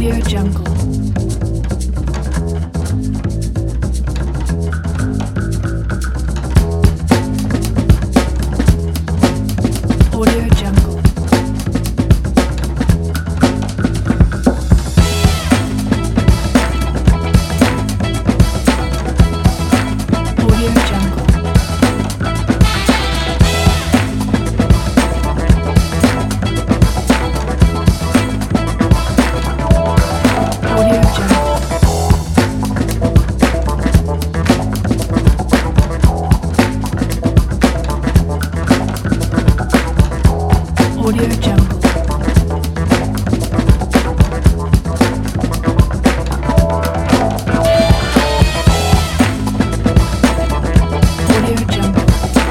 Audio Jungle. Audio Jungle. Audio Jungle. Audio Jungle. Audio Jungle. Audio Jungle.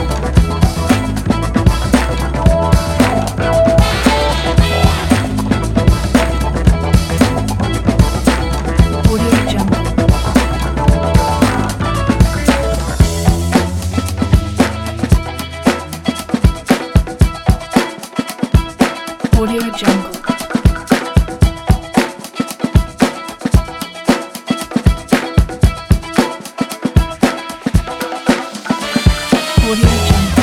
Audio Jungle. Audio Jungle. Audio Jungle.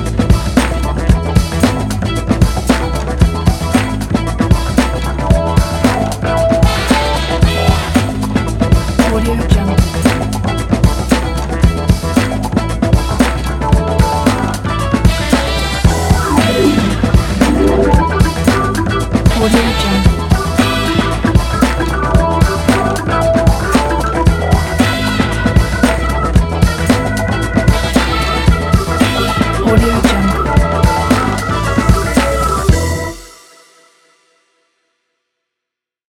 Audio Jungle. Audio Jungle.